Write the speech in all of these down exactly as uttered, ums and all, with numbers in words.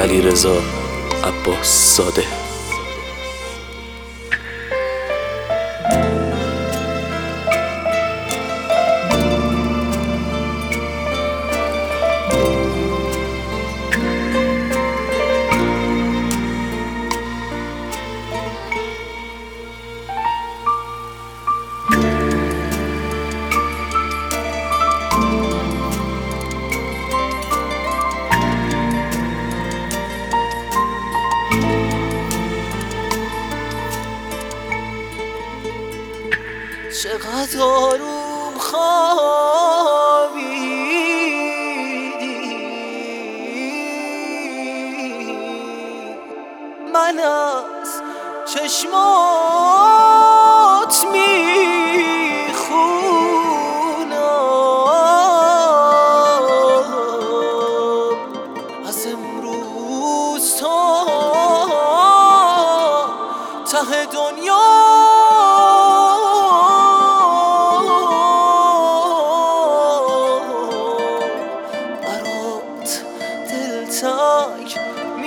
علیرضا عباس زاده. چقدر آروم خوابیدی، من از چشمات میخونم از امروز تا ته دنیا. تنگ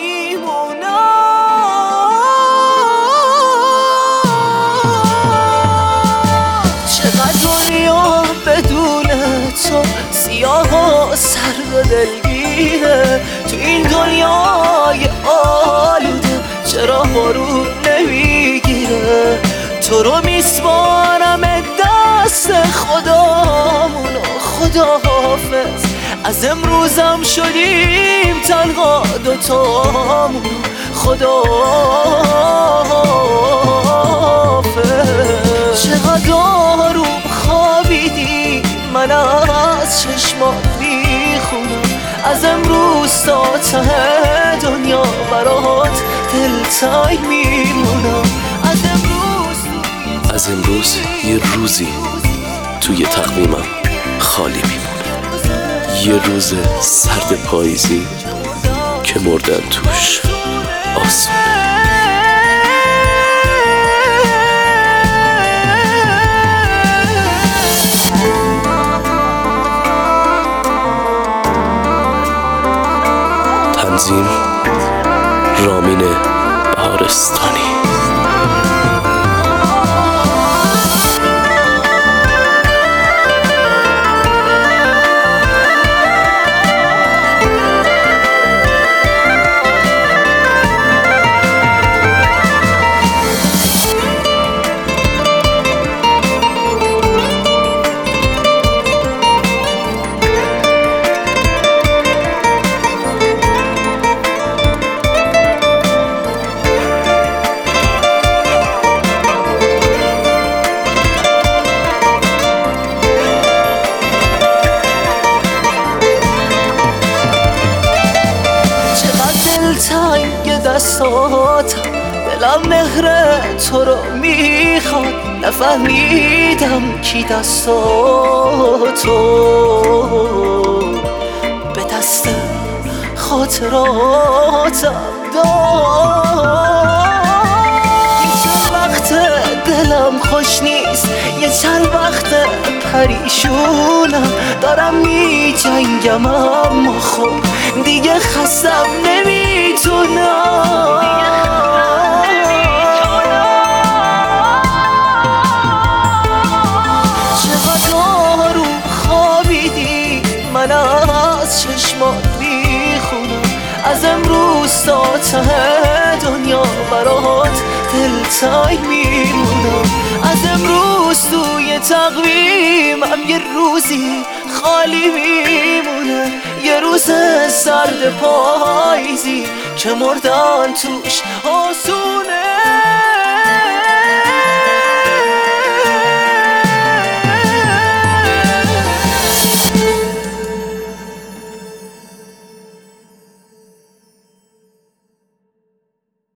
میمونم چقدر دنیا بدون تو سیاه و سرد و دلگیره. تو این دنیای آلوده چرا بارون نمیگیره؟ تو رو میسپارم دست خدامون و خداحافظ. از امروزم شدیم تنها دوتامون، خداحافظ. چقدر آروم خوابیدی، من از چشمات میخونم از امروز تا ته دنیا برات دلتنگ میمونم. از امروز از امروز یه روزی توی تقویمم خالی میمونه، یه روز سرد پاییزی که مردن توش آسونه. تنظیم رامین بهارستانی. تنگ دستاتم، دلم مهر تو رو میخواد. نفهمیدم کی دستاتو به دست خاطراتم داد. یه چند وقت دلم خوش نیست، یه چند وقت پریشونم، دارم می جنگم اما خب دیگه خستم نمیتونم. چقدر آروم خوابیدی، من از چشمات میخونم از امروز تا ته دنیا برات دلتنگ میمونم. از امروز توی تقویمم یه روزی خالی میمونه، یه روز سرد پاییزی که مردن توش آسونه.